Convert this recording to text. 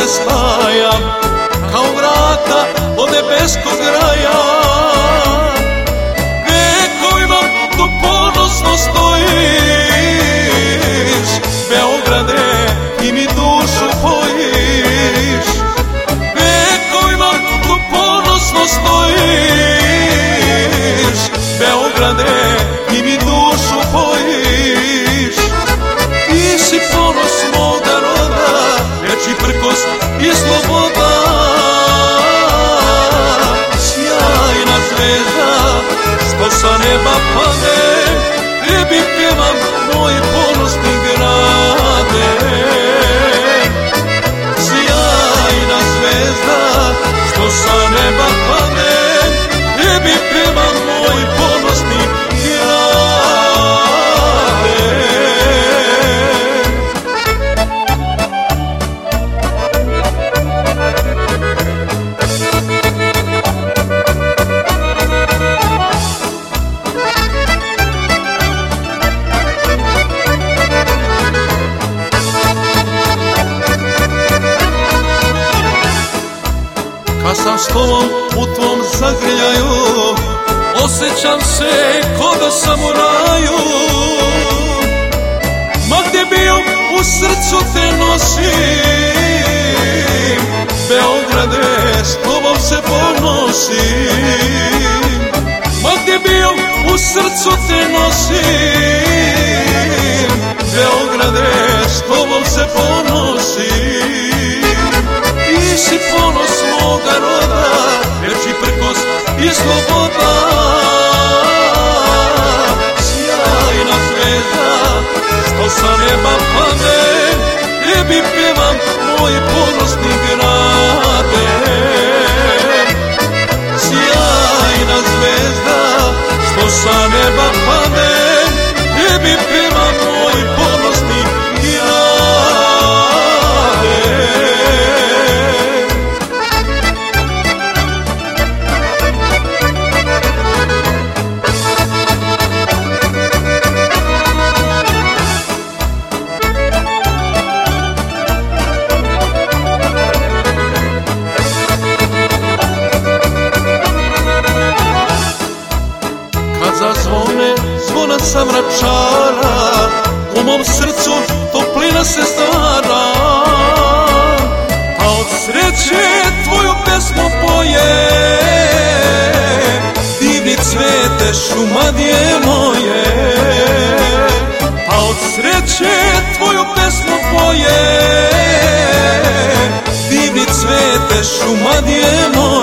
spajam, kao vrata od nebeskog raja. Vekovima tu ponosno stojiš, Beograde, ti mi dušu pojiš. Vekovima tu ponosno stojiš, Beograde, ti mi dušu pojiš. Ti si ponos moga roda, reči prkos i sloboda. Sjajna zvezda, što sa neba pade, tebi pevam, moj ponosni grade. Sjajna zvezda, što sa neba pade, tebi pevam, moj ponosni grade. Kad sam s tobom u tvom zagrljaju, osjećam se ko da sam u raju. Ma gdje bio, u srcu te nosim, Beograde, s tobom se ponosim. Ma gdje bio, u srcu te nosim, Beograde, s tobom se ponosim. Ti si ponos moga roda, reči prkos i sloboda. Sjajna zvezda, što sa neba pade, tebi pevam, moj ponosni grade. Sjajna zvezda, što sa neba pade, tebi pevam, moj ponosni grade. Zazvone zvona sa Vračara, u mom srcu toplina se stvara. A od sreće tvoju pesmu poje, divni cvete Šumadije moje. A od sreće tvoju pesmu poje, divni cvete Šumadije moje.